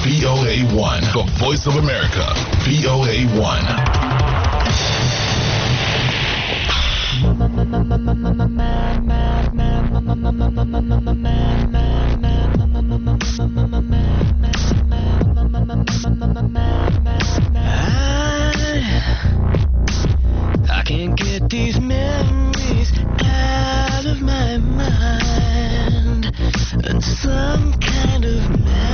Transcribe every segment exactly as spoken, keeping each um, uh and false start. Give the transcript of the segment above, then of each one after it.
V O A one, the voice of America. V O A one. I can't get these memories out of my mind, and some kind of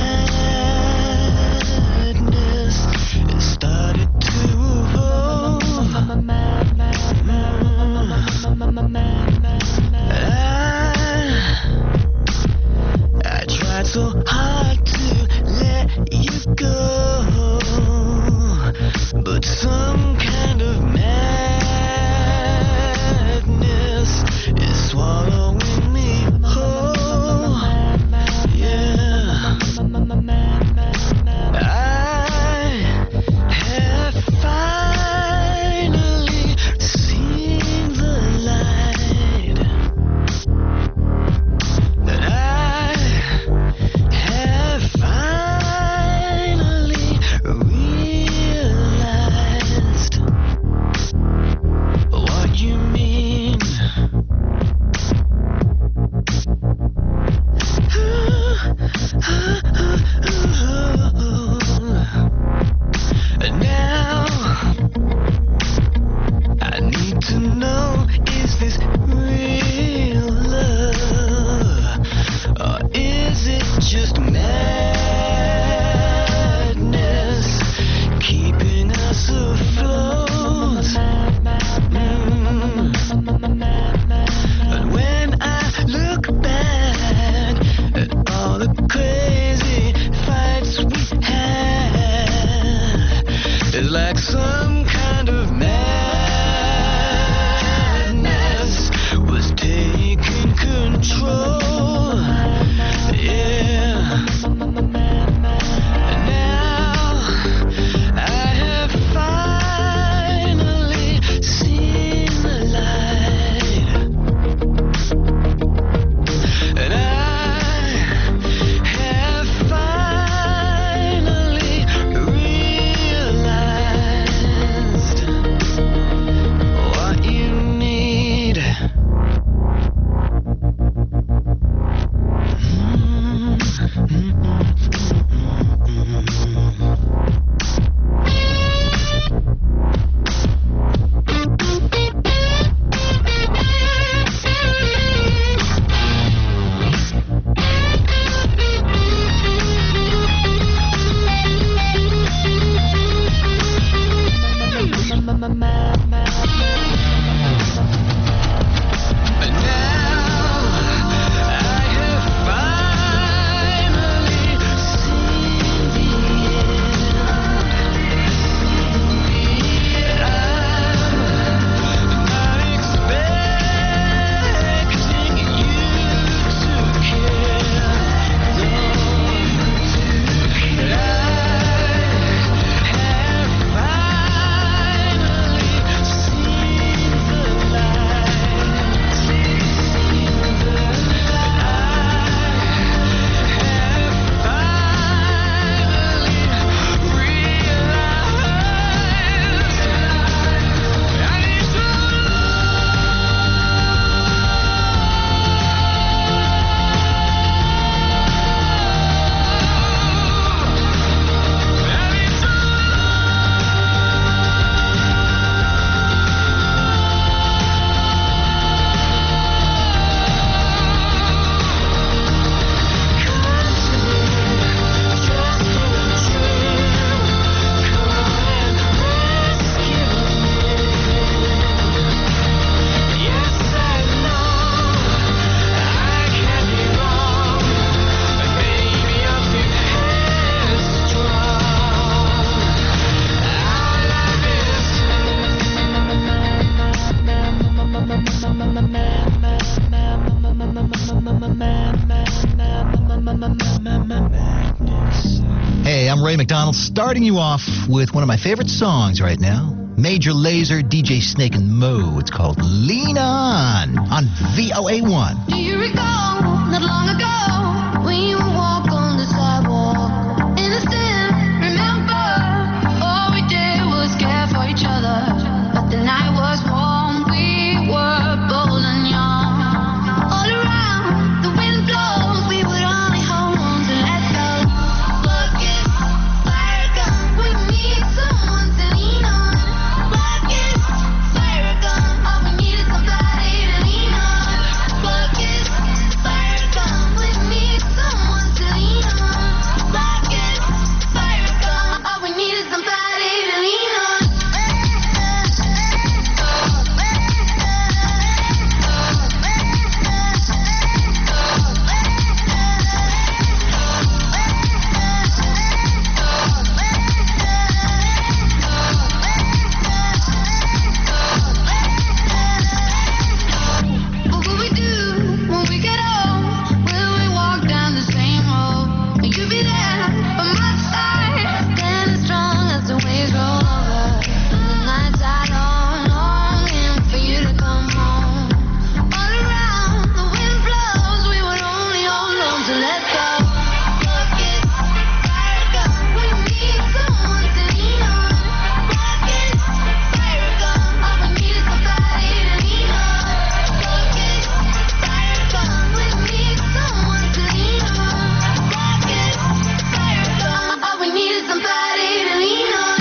madness has started to evolve. I, I tried so hard to let you go, but some kind of madness is swallowing me whole. Yeah, I have finally seen the light, and I have finally realized what you mean. And now I need to know, is this real love, or is it just madness keeping us afloat? Mm. And when I look back at all the crazy fights we had, it's like some kind of madness was taking control. Yeah. And now I have finally seen the light, and I have finally realized what you need. And now I have finally seen the end. I'm not expecting you to care, no, but I have finally seen the light, seen the Hey, I'm Ray McDonald, starting you off with one of my favorite songs right now. Major Lazer, D J Snake and Mo. It's called Lean On on V O A one. Do you recall not long ago when you would walk on the sidewalk in the city? be there by my side, standing strong as the waves roll over. The nights are long, longing for you to come home. All around, the wind blows, we would only hold on to let go. Look, it's fire gun, we need someone to lean on. Look, it's fire gun, all we need is somebody to lean on. Look, it's fire gun, we need someone to lean on. Look, it's fire gun, all we need is somebody to lean on.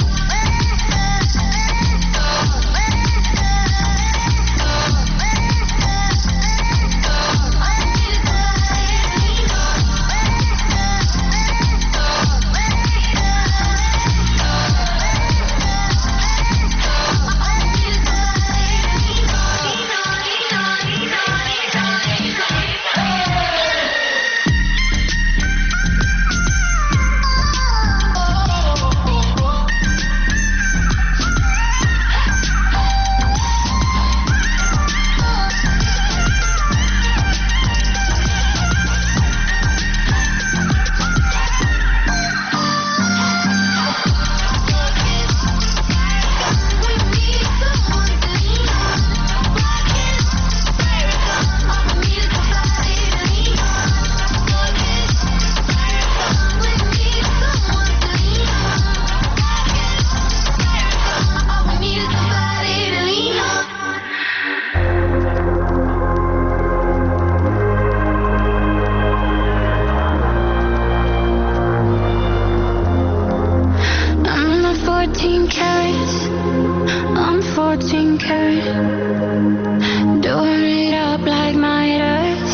I'm not fourteen carats, I'm fourteen karat. Doing it up like Midas.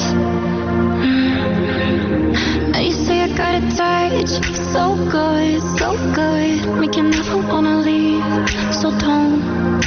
Mm. Now you say I got a touch, so good, so good. Make you never wanna leave. So don't,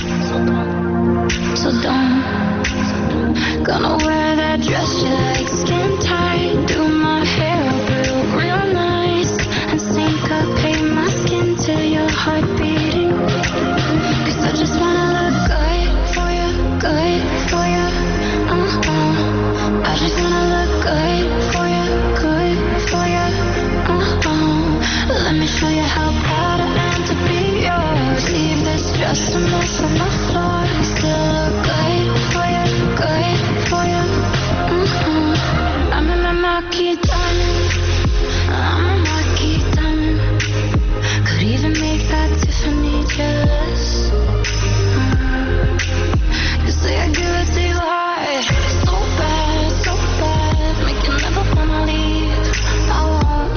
so don't. Gonna wear that dress you like, skin tight. Do my hair up real, real nice. And syncopate my skin till your heart beating. Cause I just wanna look good for you, good for you. Uh-huh. I just wanna look good for you, good for you. Uh-huh. Let me show you how proud I am to be yours. Leave this dress a mess on the floor. Still look good for you, good for you. Uh-huh. I'm in my marquee diamond. I'm a marquee diamond. Could even make that Tiffany jealous. Mm. You say I give it to you hard, so bad, so bad. Make you never wanna leave. I won't.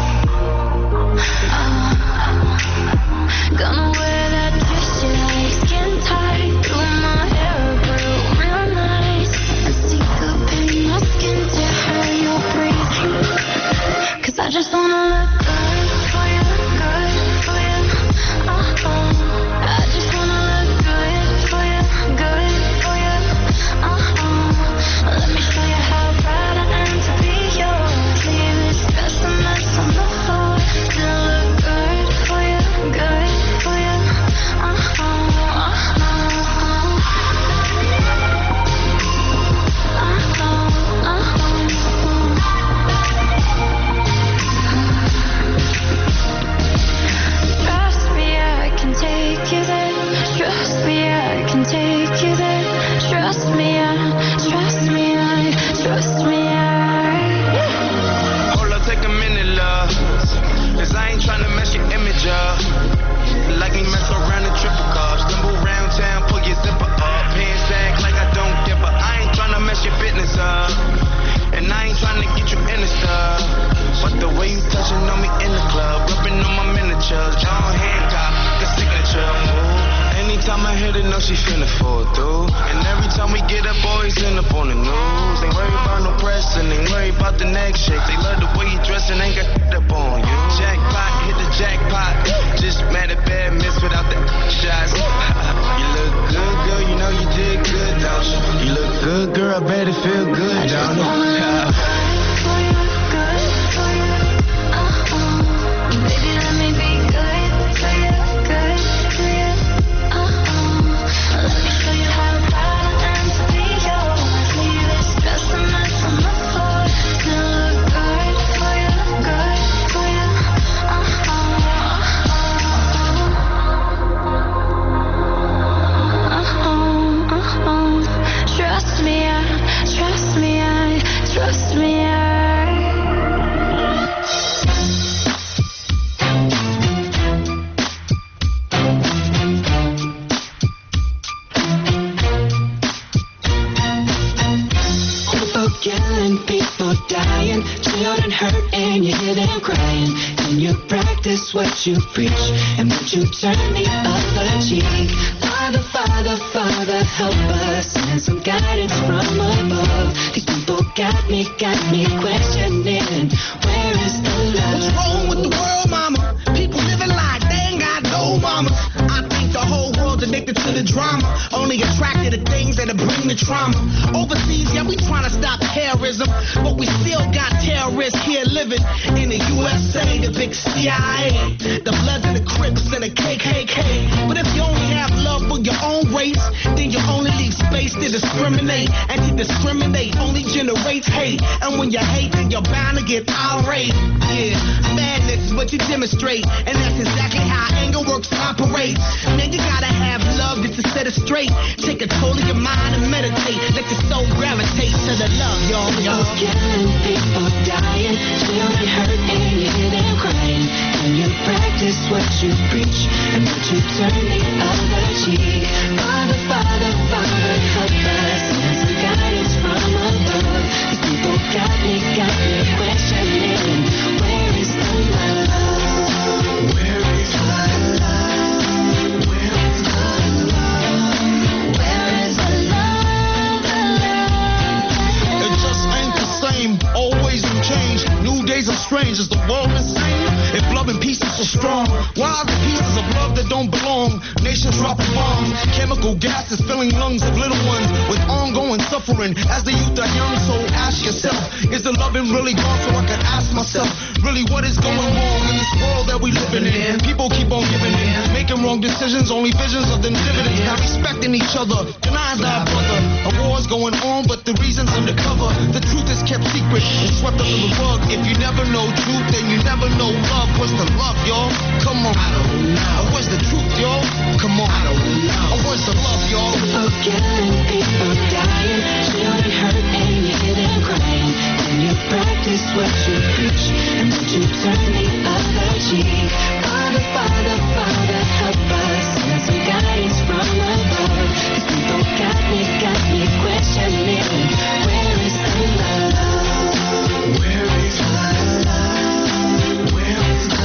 Uh, gonna wear that dress you like, skin tight. Do my hair real, real nice. And syncopate my skin to how you're breathing. Cause I just wanna look good for you, good for you. Uh-uh. I just wanna look good for you, good for you. Uh-uh. Let me show you how proud I am to be yours. Leave this dress a mess on the floor. Still look good for you, good for you. Uh-uh. Uh-uh. Uh-uh. Trust me, I can take you there. Trust me, I can take you there. Trust me, I, trust me, I, trust me, I. Hold up, take a minute, love. Cause I ain't tryna mess your image up. Like me mess around and triple cup. Stumble round town, pull your zipper up. Pants sag like I don't give a. I ain't tryna mess your business up. And I ain't tryna get you in the stuff. But the way you touching on me in the club, ripping on my miniatures, John Hancock, the signature. Ooh. Anytime I hit it, know she finna fall through. And every time we get up, boys end up on the news. Ain't worried about no press and ain't worried about the next shake. They love the way you dress and ain't got up on you. Jackpot, hit the jackpot. Just mad at bad miss without the shots. You look good, girl, you know you did good, don't you? You look good, girl, I bet it feel good, I just don't it? wanna look good for you, good for you. Uh-uh. Baby, let me be good for you, good for you. Uh-uh. Let me show you how proud I am to be yours. Leave this dress a mess on the floor. Still look good for you, good for and crying? Can you practice what you preach? And would you turn the other cheek? Father, Father, Father, help us. Send some guidance from above. These people got me, got me questioning. Where is the love? What's wrong with the world, mama? People living like they ain't got no mama. I think the whole world's addicted to the drama, only attracted to things that'll bring the trauma. Overseas, yeah, we trying to stop terrorism, but we still got terrorists here living in the U S A, the big C I A, the Bloods and the Crips and the K K K. But if you only have love for your own race, then you only leave space to discriminate, and to discriminate only generates hate. And when you hate, then you're bound to get irate. Yeah, madness is what you demonstrate, and that's exactly how anger works and operates. Man, you gotta have love just to set it straight. Take control of your mind and meditate. Let your soul gravitate to the love, y'all. You're killing people, dying, children hurt and you hear them crying. Can you practice what you preach? And would you turn the other cheek? Father, Father, Father, help us. Send some guidance from above. These people got me, got me questioning. Where is the love? Where is the love? Where is the love? Where is the love? The love? It just ain't the same, always in change. New days are strange, is the world insane? If love and peace is so strong, why are the pieces of love that don't belong? Nations dropping bombs, chemical gases filling lungs of little ones with ongoing suffering. As the youth are young, so ask yourself, is the loving really gone? So I can ask myself, really what is going wrong in this world that we living in? People keep on giving in, making wrong decisions, only visions of them dividends. Not respecting each other, denying thy brother. A war's going on, but the reason's undercover. The truth is kept secret and swept under the rug. If you never know truth, then you never know love. What's the love, y'all? Come on. I don't know. Where's the truth, y'all? Come on. I don't know. Where's the love, y'all? People killing, people dying, children hurt and you hear them crying. Can you practice what you preach? And would you turn the other cheek? Father, Father, Father, help us. Send some guidance from above. These people got me, got me questioning. Where is the love? Where is the love? Where is the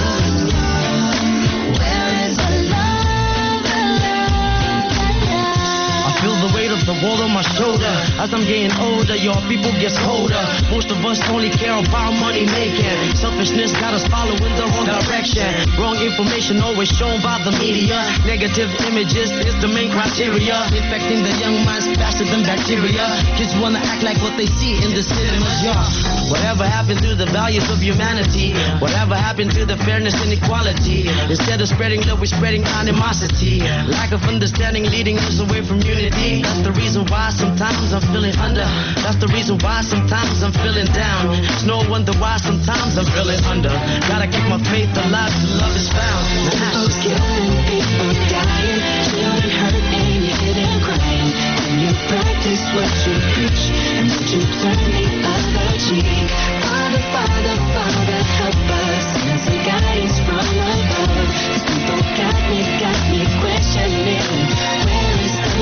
love? Where is the love? The love, the love. I feel the weight of the world on my shoulder. As I'm getting older, your people gets colder. Most of us only care about money making. Selfishness got us following the wrong direction. Wrong information always shown by the media. Negative images is the main criteria. Infecting the young minds faster than bacteria. Kids wanna act like what they see in the cinemas, yeah. Whatever happened to the values of humanity? Whatever happened to the fairness and equality? Instead of spreading love, we're spreading animosity. Lack of understanding leading us away from unity. That's the reason why sometimes I'm feeling under. That's the reason why sometimes I'm feeling down. It's no wonder why sometimes I'm feeling under. Gotta keep my faith alive till love is found. People killing, people dying, children hurt and you hear them crying. Can you practice what you preach? And would you turn the other cheek? Father, Father, Father, help us. Send some guidance from above. These people got me, got me questioning. Where is the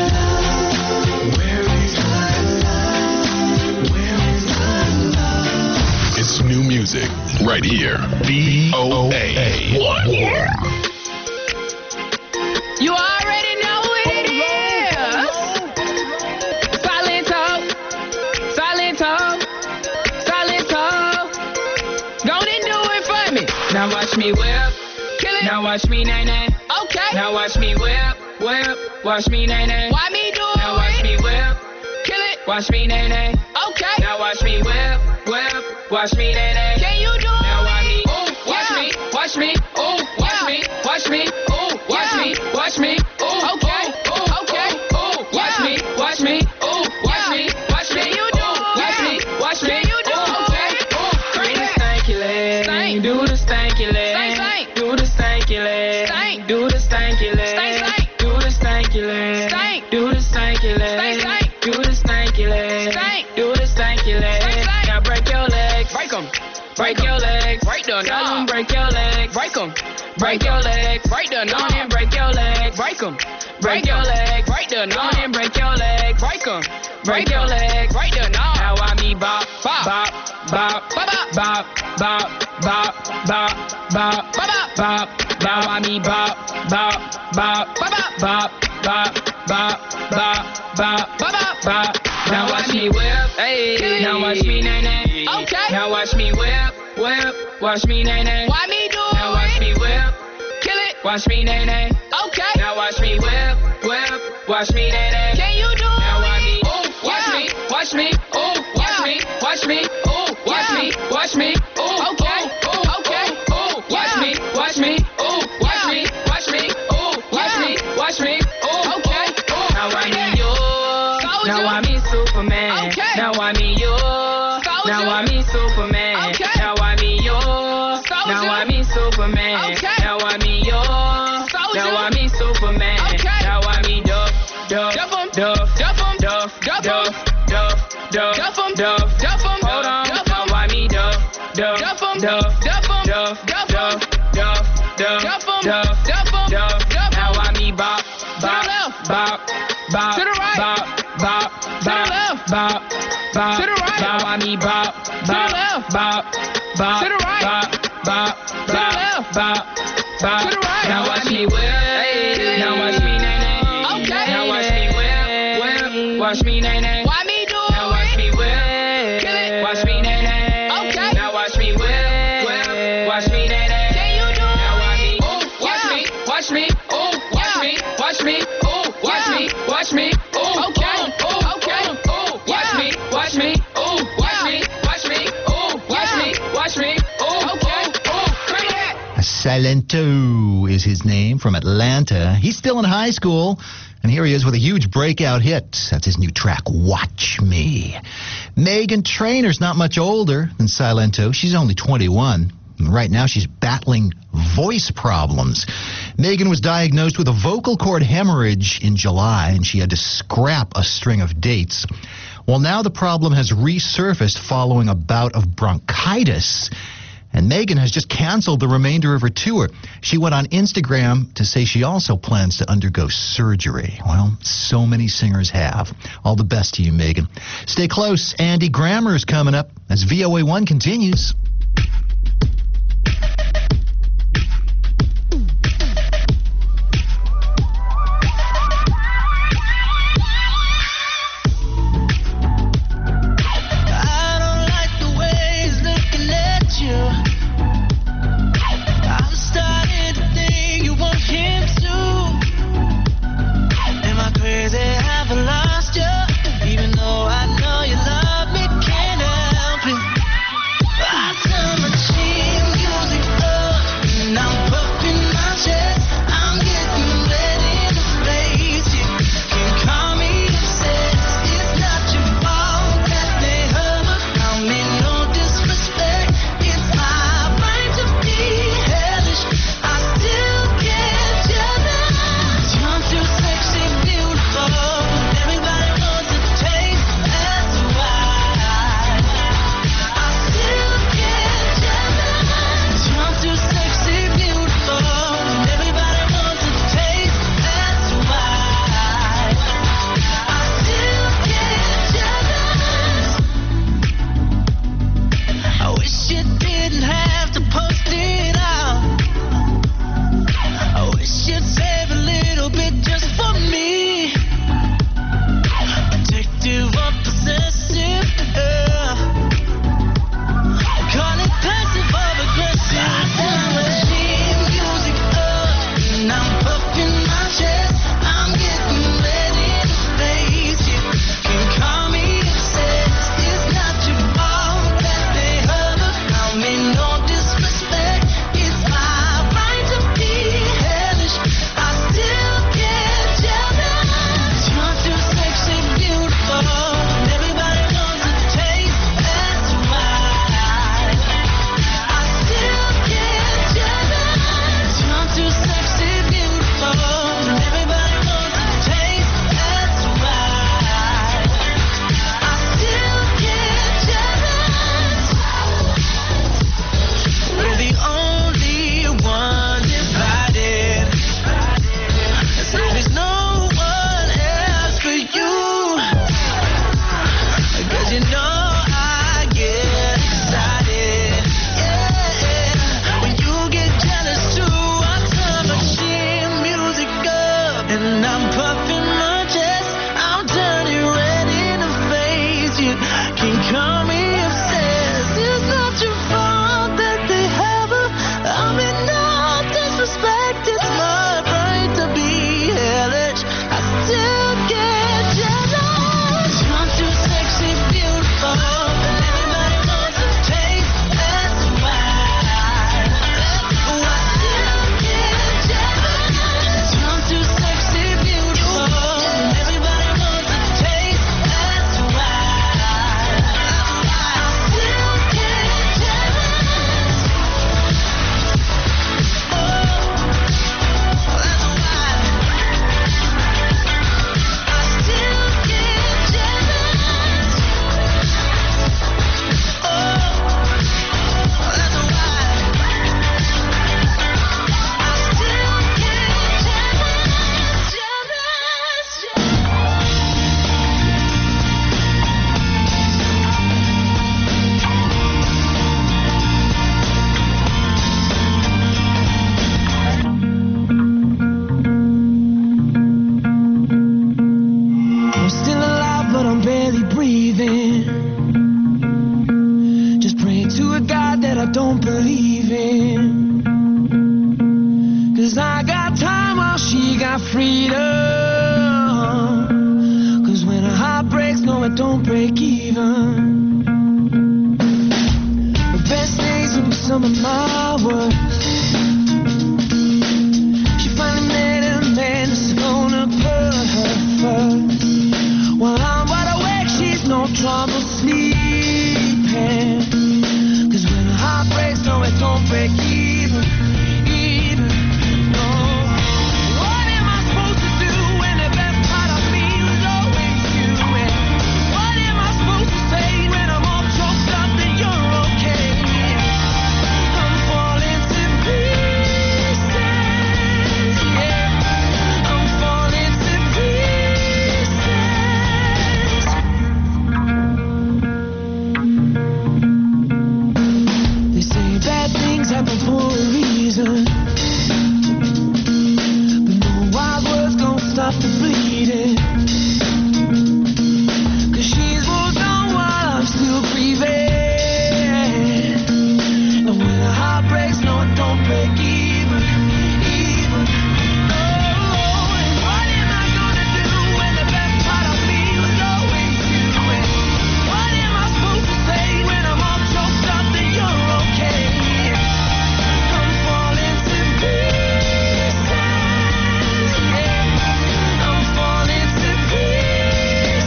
love? Where is the love? Where is the love? It's new music right here. V O A one. You already know what it is. Silent talk, silent talk, silent talk. Go and do it for me. Now watch me whip, kill it. Now watch me nay nay. Okay. Now watch me whip, whip. Watch me nay nay. Why me do it? Now watch me whip, kill it. Watch me nay nay. Okay. Now watch me whip, whip. Watch me nay nay. Can you do it? Now watch me, ooh, watch yeah. me, watch me, ooh, watch yeah. me, watch me, ooh, watch yeah. me, watch me, ooh, okay, ooh, okay, ooh, watch yeah. me, watch me, ooh, watch yeah. me, watch me, you do ooh, watch yeah. me, watch me, you do ooh, okay, ooh, do the stanky leg, stank. Do the stanky leg, stank. Do the stanky leg, stank. Do the stanky leg, stank. Do the stanky leg, stank. Do the stanky leg, stank. Do the stanky leg, stank. Do the stanky leg, now break your legs, break 'em. Break your legs, break the knob. Break your legs, break 'em. Break your legs, break the knob. And break your legs, break 'em. Break your legs, break the knob. And break your legs, break 'em. Break your legs, break the knob. Now I me bop, bop, bop, bop, bop, bop, bop, bop, bop, bop, bop, bop, bop. I mean bop, bop, bop, bop, bop, bop, bop, bop, bop, bop, bop. Now watch me whip, hey. Now watch me nay nay. Okay. Now watch me whip, whip. Watch me nay nay. Why me do it? Now watch me whip, kill it. Watch me nay nay. Okay. Now watch me whip, whip. Watch me nay nay. Can you do it? Now watch me, ooh, watch me, watch me, ooh, watch me, watch me, ooh, watch me, watch me, ooh, okay, ooh, okay, ooh, watch me, watch me, ooh, watch me, watch me, ooh, watch me, watch me, ooh, okay, ooh. Now I mean you, now I mean Superman, now I mean you, now I mean Superman, now I mean you, now I mean Superman, now I mean you, now I mean Superman, now I mean Duff, Duff, Duff, Duff, Duff, Duff, Duff, Duff, Duff, Duff, Duff, Duff, hold on, now I mean Duff, Duff, Duff, Duff, Duff, Duff, Duff, Duff, Duff, Duff, Duff, Duff, now I mean Bop, Bop, Bop, Bop, to the right, Bop, Bop, to the left, Bop, Bop, to the right, now I mean Bop, Bop, Bop, Bop, to the right, Bop, Bop, to the left, Bop, Bop, to the right, now watch me whip, now watch me nay nay, okay, now watch me whip, whip, watch me nay nay, why me do it? Now watch me whip, kill it, watch me nay nay, okay, now watch me whip, whip, watch me nay nay, can you do it? Now watch me, ooh, watch me, watch me, ooh, watch me, watch me, ooh, watch me, watch me, ooh, okay, ooh, okay, ooh, watch me, watch me, ooh, watch me, watch me, ooh, watch me, watch me, ooh, okay, ooh, bring it. Silento is his name, from Atlanta. He's still in high school, and here he is with a huge breakout hit. That's his new track, Watch Me. Meghan Trainor's not much older than Silento. She's only twenty-one. And right now she's battling voice problems. Meghan was diagnosed with a vocal cord hemorrhage in July, and she had to scrap a string of dates. Well, now the problem has resurfaced following a bout of bronchitis. And Meghan has just canceled the remainder of her tour. She went on Instagram to say she also plans to undergo surgery. Well, so many singers have. All the best to you, Meghan. Stay close. Andy Grammer's coming up as V O A one continues. Even though I know you love me, can't help it. I got freedom. Cause when a heart breaks, no, it don't break even. The best days will be some of my worst. She finally met a man that's gonna put her first. While I'm wide awake, she's no trouble sleeping. Cause when a heart breaks, no, it don't break even. Even, no. What am I supposed to do when the best part of me was always you? And what am I supposed to say when I'm all choked up that you're okay? I'm falling to pieces, yeah. I'm falling to pieces. They say bad things happen for a reason, but no wild words gon' stop the bleeding. Cause she's moved on while I'm still breathing. And when a heart breaks, no, it don't break even, even. Oh, and what am I gonna do when the best part of me was always you? And what am I supposed to say when I'm all choked up that you're okay? I'm falling to pieces, yeah. I'm falling to pieces,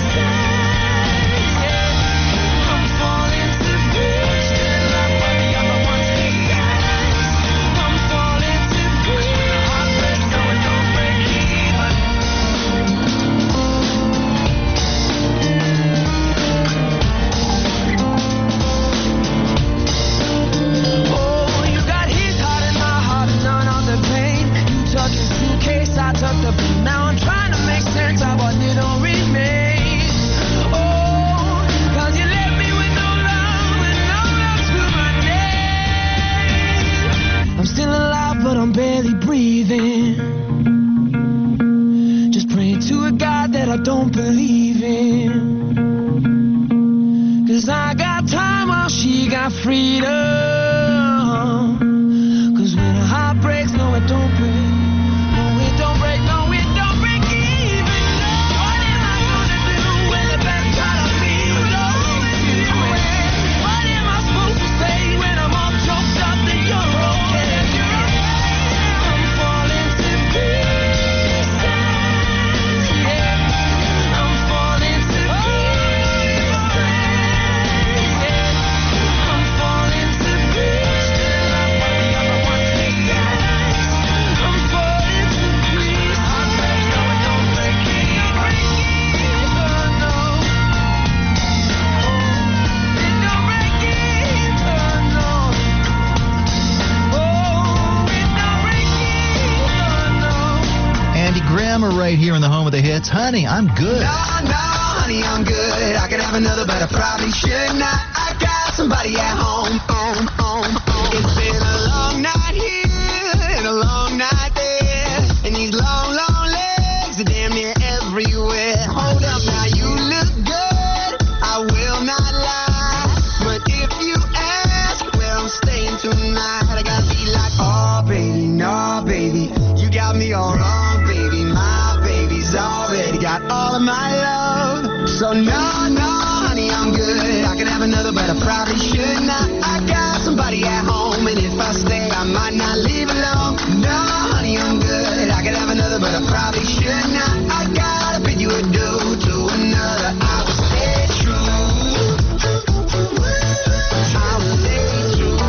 yeah. I'm falling to pieces. Like what the other ones make guys. I'm falling to pieces. When the heart breaks, no, it don't break even. Oh, you got his heart and my heart, none of the pain. You took his suitcase, I took the blame. Now I'm trying to make sense of what little remains. Oh, cause you left me with no love and no love to my name. I'm still alive, but I'm barely breathing. Just praying to a God that I don't believe in. Cause I got time while she got freedom. Cause when a heart breaks, no, it don't break. No, it don't break, no, it don't break even. No. What am I gonna do when the best part of me was always you? What am I supposed to say when I'm all choked up that you're okay? I'm falling to pieces, yeah. I'm falling to pieces, yeah. I'm falling to pieces. Like what the other ones make guys. I'm falling to pieces. Heart breaks, no, it don't break even. No, it don't break even. No, oh, it don't break even. No. Andy Grammer right here in the home of the hits. Honey, I'm good. No, no, honey, I'm good. I could have another, but I probably should not. I got somebody at home, home, home, home. It's been a long night here and a long night there, and these long, long legs are damn near everywhere. Hold up, now you look good, I will not lie, but if you ask where I'm staying tonight, I gotta be like, oh baby, no baby, you got me all wrong, baby. My baby's already got all of my love. So no, no, honey, I'm good. I could have another, but I probably should not. I got somebody at home, and if I stay, I might not leave alone. No, honey, I'm good. I could have another, but I probably should not. I gotta bid you adieu to another. I will stay true. I will stay true.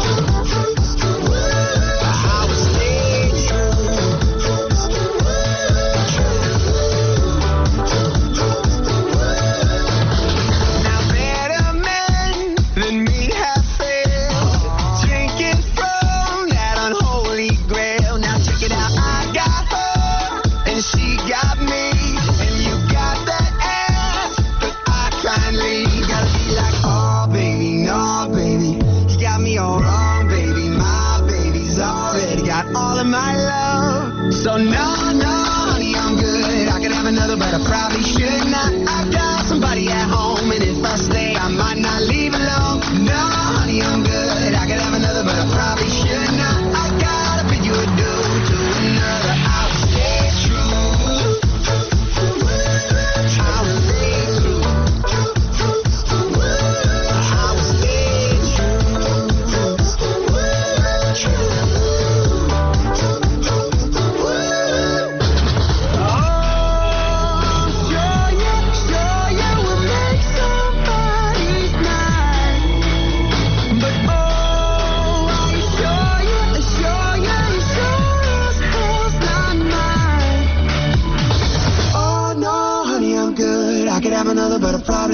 I will stay true. Now better men than me have failed, drinking from that unholy grail. Now check it out, I got her and she got me, and you got that ass, but I kindly gotta be like, oh baby, no baby, you got me all wrong, baby. My baby's already got all of my love. So no, no, honey, I'm good. I could have another, but I probably should not. I got somebody at home, and if I stay, I might not leave alone. No, honey, I'm good. I could have another, but I probably should not. I gotta bid you adieu to another. I will stay true.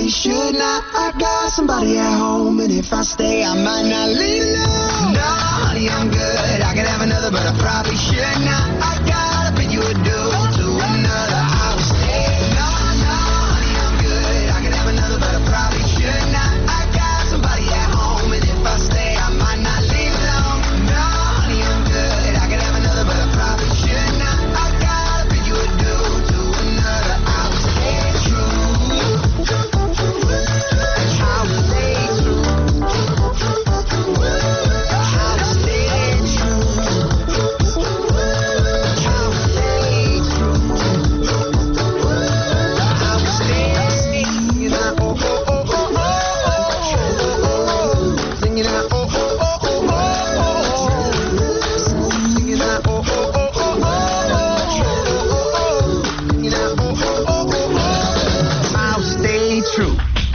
probably should not. I got somebody at home, and if I stay, I might not leave. No, no, honey, I'm good. I could have another, but I probably should not. I gotta pay you a due to another. I will stay. No, no, honey, I'm good. I could have another, but I probably should not. I got somebody at home, and if I stay, I might not leave alone. No, honey, I'm good. I could have another, but I probably should not. I gotta pay you a due to another. I will stay true. I will stay true. I will stay true. I will stay true. I will stay singing out, oh, oh, oh, oh, oh, oh, singing out, oh, oh, oh, oh, oh, singing out, oh, oh, oh, oh, oh, singing out, oh, oh, oh, oh, I'll stay true.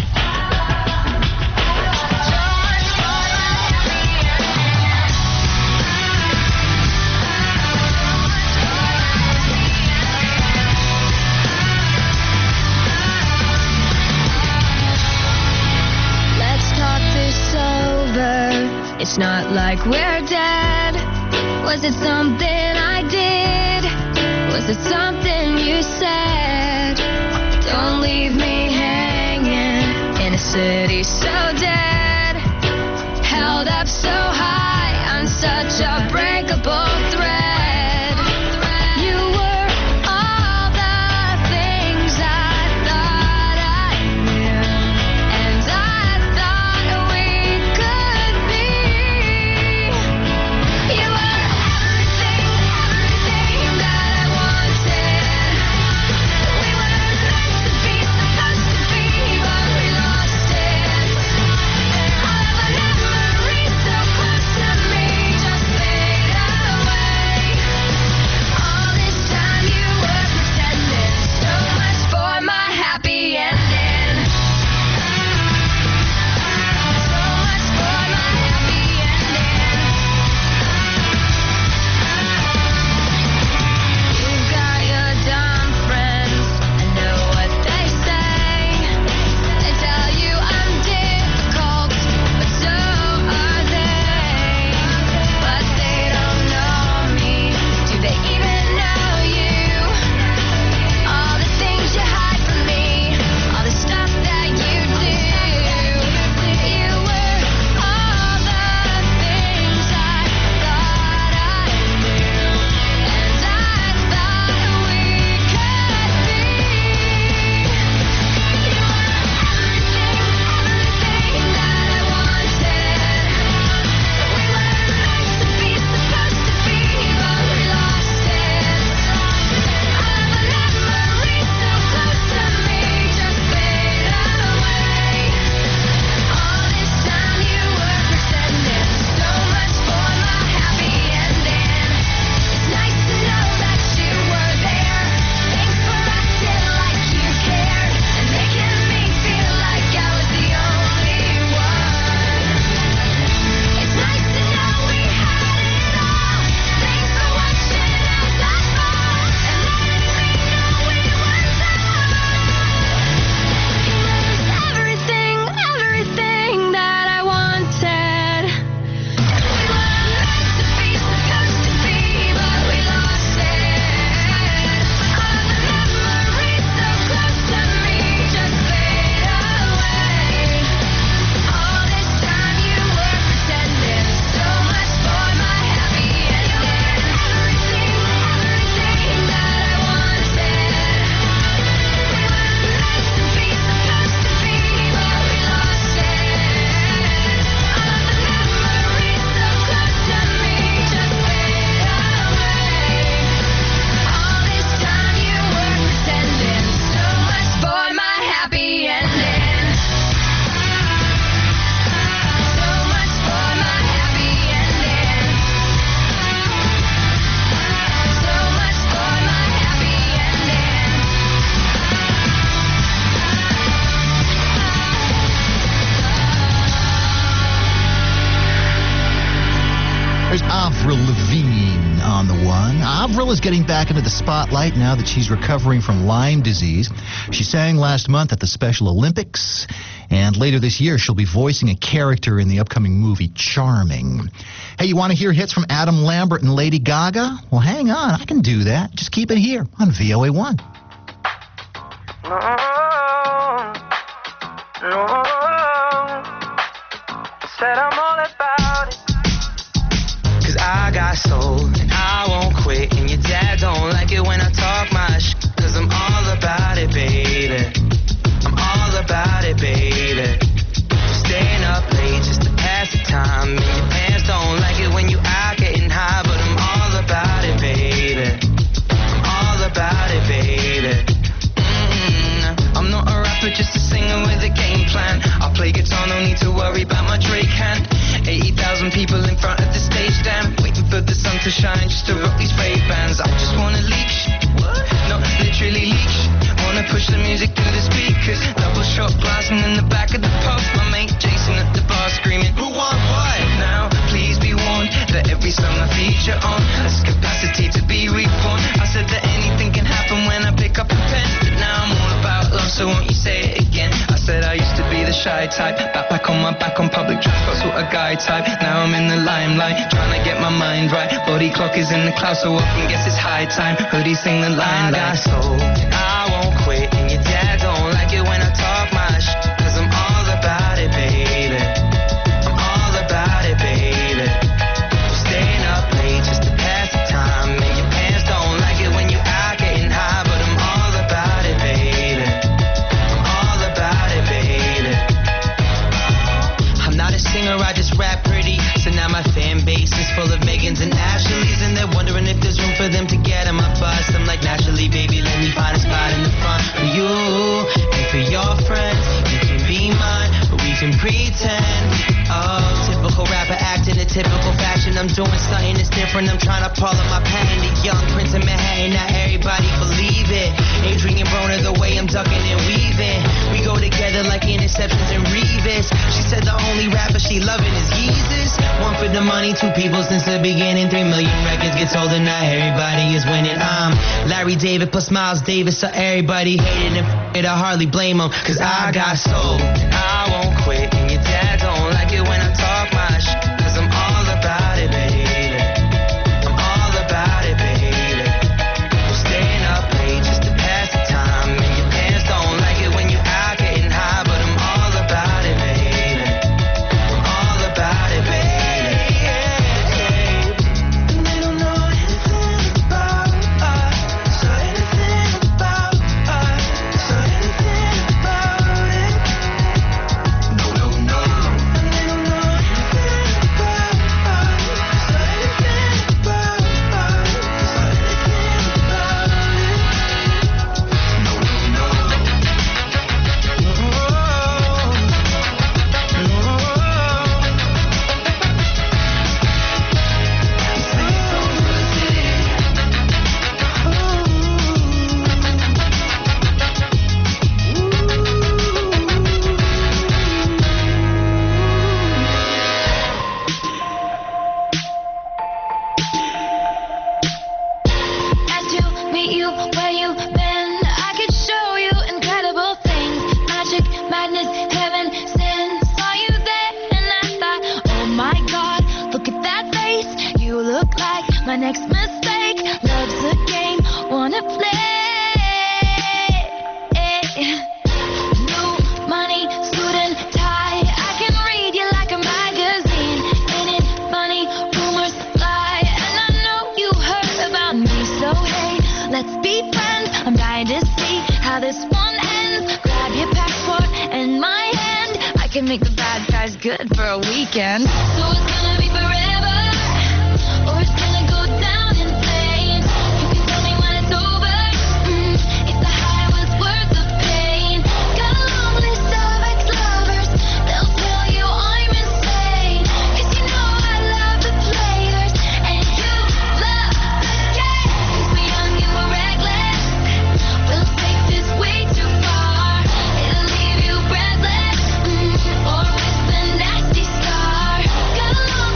Let's talk this over. It's not like we're dead. Was it something I did? Was it something you said? Don't leave me hanging in a city so dead. Held up so high on such a breakable thread. You were all the things I thought I knew, and I thought we could be. You were everything, everything that I wanted. We were meant to be, supposed to be, but we lost it. All of our memories so close. Avril Lavigne on the one. Avril is getting back into the spotlight now that she's recovering from Lyme disease. She sang last month at the Special Olympics, and later this year she'll be voicing a character in the upcoming movie Charming. Hey, you want to hear hits from Adam Lambert and Lady Gaga? Well, hang on, I can do that. Just keep it here on V O A one. No, no, said I'm all about it. Cause I got soul and I won't quit. And your dad don't like it when I talk my shit. Cause I'm all about it, baby. I'm all about it, baby. Staying up late just to pass the time. And your parents don't like it when you out getting high. But I'm all about it, baby. I'm all about it, baby. Mm-hmm. I'm not a rapper, just a singer with a game plan. I play guitar, no need to worry about my Drake hand. eighty thousand people in front of the stage, damn. Waiting for the sun to shine just to rock these Ray Bans. I just wanna leak shit, no, literally leak shit. Wanna push the music through the speakers. Double shot glass and in the back of the pub, my mate Jason at the bar screaming, who want what? Now, please be warned that every song I feature on has capacity to be reborn. I said that anything can happen when I pick up a pen, but now I'm all about love, so won't you say it again? I said I used to be the shy type, back back on my back on public transport, sort of guy type. Now I'm in the limelight, trying to get my mind right. Body clock is in the clouds, so I can guess it's high time. Hoodie sing the line like, I got soul, I won't quit. And your dad don't like it when I talk my shit. Cause I'm all about it, baby. I'm all about it, baby. Staying up late just to pass the time. And your parents don't like it when you out getting high. But I'm all about it, baby. I'm all about it, baby. I'm not a singer, I just rap pretty. So now my fan base is full of Megans and Ashleys, and they're wondering if there's room for them to get on my bus. I'm like, naturally, baby, let me find a spot in the front for you and for your friends. You can be mine, but we can pretend. Oh, typical rapper acting a typical fashion. I'm doing something that's different. I'm trying to pull up my patent. The young prince of Manhattan, not everybody believe it. Adrian Broner, the way I'm ducking and weaving. We go together like interceptions and Revis. She said the only rapper she loving is Yeezus. One for the money, two people since the beginning. Three million records get sold and now everybody is winning. I'm Larry David plus Miles Davis, so everybody hated him. F- it, I hardly blame him. Cause I got soul, I won't quit. And your dad don't like it when I talk my shit. Cause I'm all about it, baby. I'm all about it, baby. Staying up late just to pass the time. And your parents don't like it when you out getting high. But I'm all about it, baby. I'm all about it, baby. And they don't know anything about us. So anything about us. So anything about it. No, no, no. And they don't know anything about us. So anything about us. So anything about it. No, no, no. And to meet you where you've been, I could show you incredible things. Magic, madness, heaven, sin. Saw you there and I thought, oh my God, look at that face. You look like my next mistake. Love's a game, wanna play. New money, suit and tie. I can read you like a magazine. Ain't it funny? Rumors lie. And I know you heard about me. So hey, let's be friends. I'm dying to see how this one ends. Grab your passport and my hand. I can make the bad guys good for a weekend. So it's gonna be forever, or it's gonna go down in flames. You can tell me when it's over, mm, if the high was worth the pain. Got a long list of ex-lovers, they'll tell you I'm insane. Cause you know I love the players, and you love the game. Cause we're young and we're reckless, we'll take this way too far. It'll leave you breathless, mm, or with a nasty scar. Got a long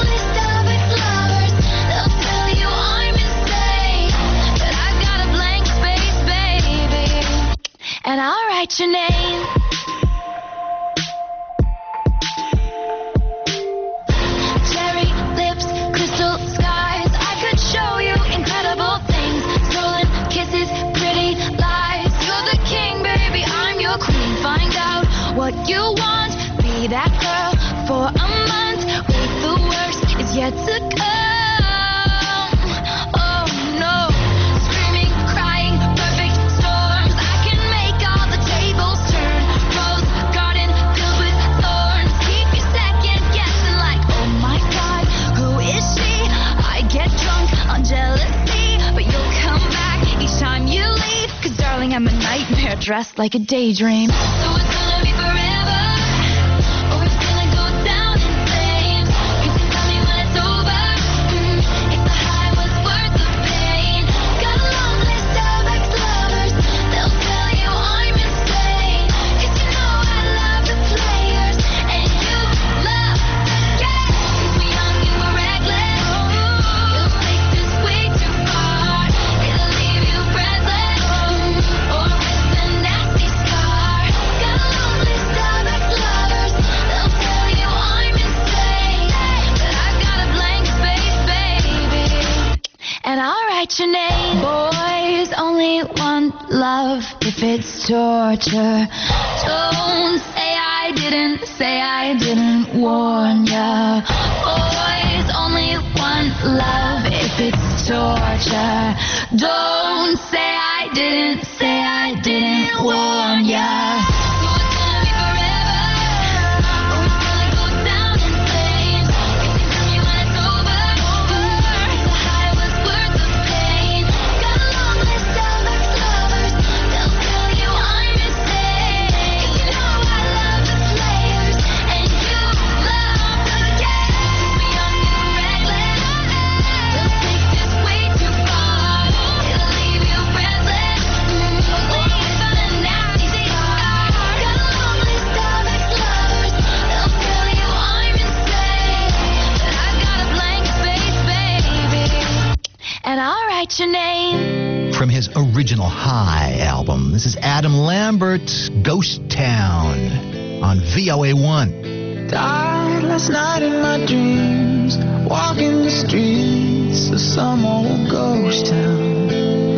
get dressed like a daydream. So it's gonna be forever, or it's gonna go down in flames. You can tell me when it's over, mm, if the high was worth the pain. Got a long list of ex-lovers, they'll tell you I'm insane. 'Cause you know I love the players, and you love the game. 'Cause we're young and we're reckless, it'll take this way too far. It'll leave you breathless, mm, or with a nasty scar. Got a long list of ex-lovers, they'll tell you I'm insane. But I've got a blank space, baby, and I'll write your name. Boys only want love if it's torture. Don't say I didn't, say I didn't warn ya. Boys only want love if it's torture. Don't say I didn't, say I didn't warn ya. So it's gonna be forever, or it's gonna go down in flames. You can tell me when it's over, if the high was worth the pain. Got a long list of ex-lovers, they'll tell you I'm insane. 'Cause you know I love the players, and you love the game. 'Cause we're young and we're reckless, they'll take this way too far. It'll leave you breathless, mm, or with a nasty scar. Got a long list of ex-lovers, they'll tell you I'm insane. But I've got a blank space, baby, and I'll write your name. From his original High album, this is Adam Lambert, Ghost Town, on V O A one. Died last night in my dreams, walking the streets of some old ghost town.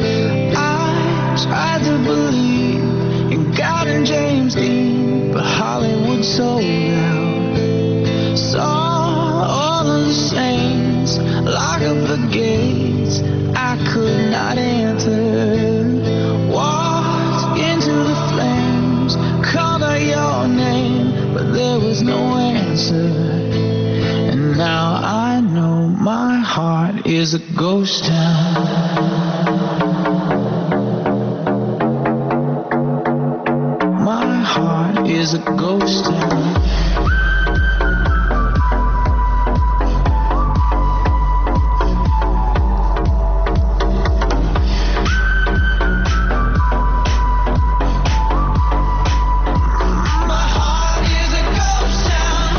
I tried to believe in God and James Dean, but Hollywood sold out. Saw all of the saints lock up the gates I could not enter. Walked into the flames, called out your name, but there was no answer. And now I know my heart is a ghost town. My heart is a ghost town. My heart is a ghost town.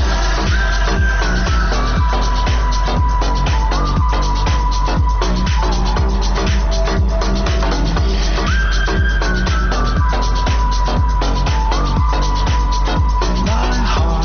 My heart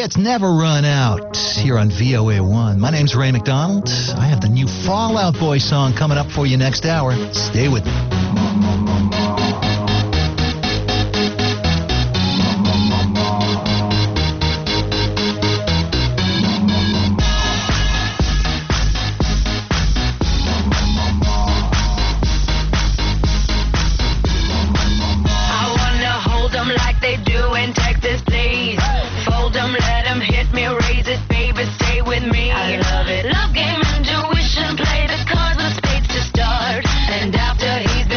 hits never run out here on V O A one. My name's Ray McDonald. I have the new Fall Out Boy song coming up for you next hour. Stay with me. Love game, intuition, play the cards with spades to start. And after he's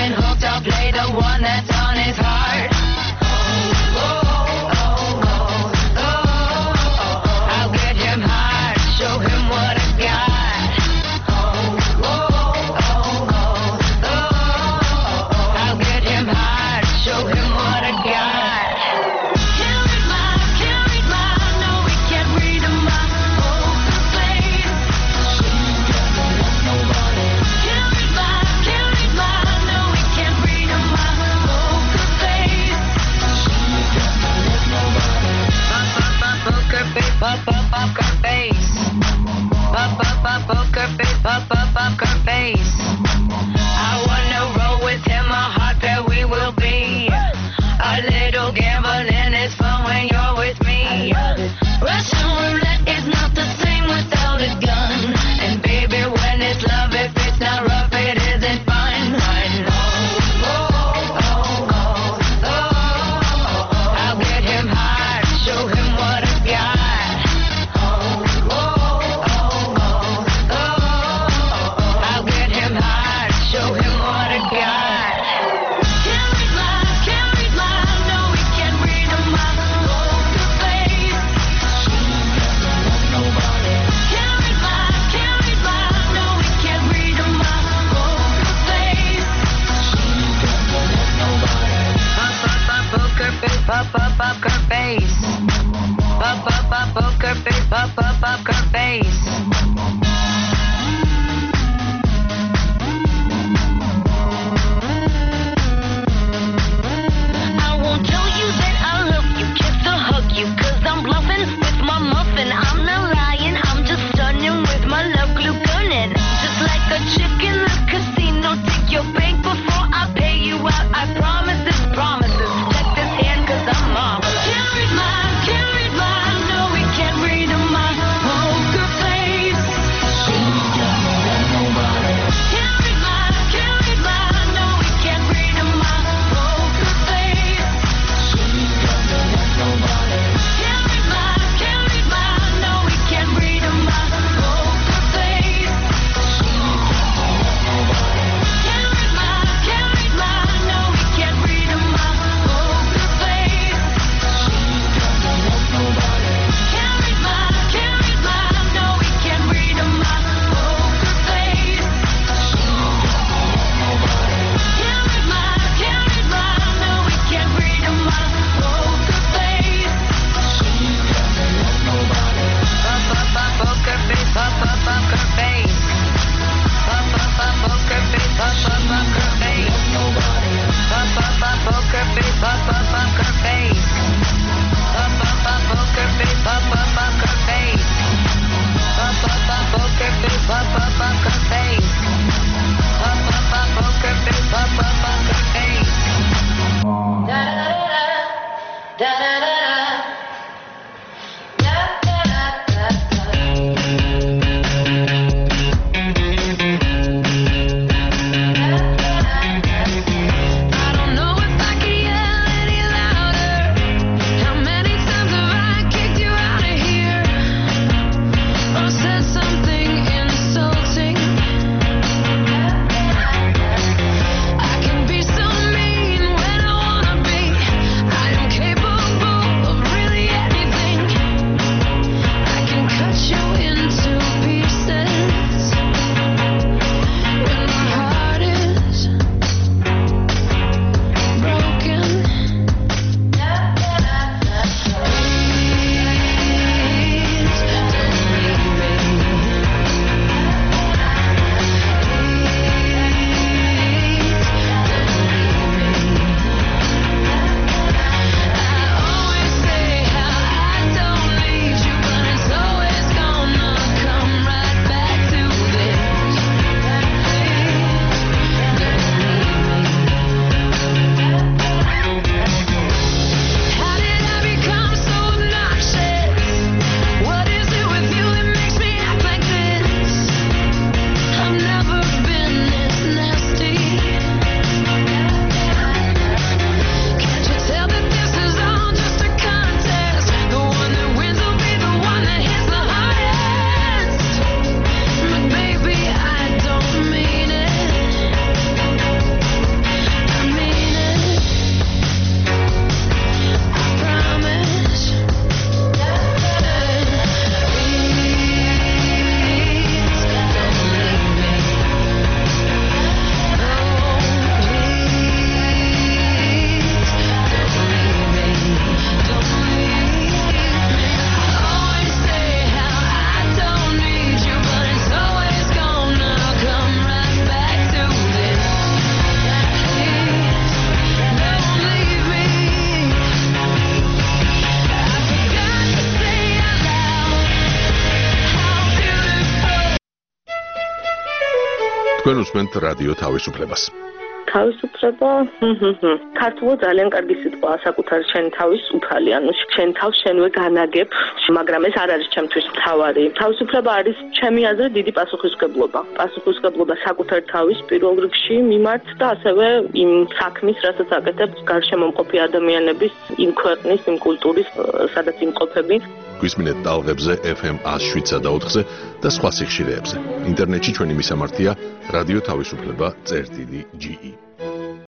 თქვენ უსმენთ რადიო თავისუფლებას. თავისუფლება, ქართულად ძალიან კარგი სიტყვაა საკუთარ შენ თავის უფალი, ანუ შენ თავს შენვე განაგებ, მაგრამ ეს არ არის ჩემთვის მთავარი. თავისუფლება არის ჩემი აზრით დიდი პასუხისმგებლობა. პასუხისმგებლობა საკუთარ თავის პირველ რიგში მიმართ და ასევე იმ საქმის, რასაც აკეთებ გარშემომყოფი ადამიანების, იმ ქვეყნის, იმ კულტურის, სადაც იმყოფები. გვისმინეთ ტალღებზე ეფ ემ one oh seven და ოთხზე და სხვა სიხშირეებზე. ინტერნეტში ჩვენი მისამართია რადიო თავისუფლება წერტილი ჯი ი.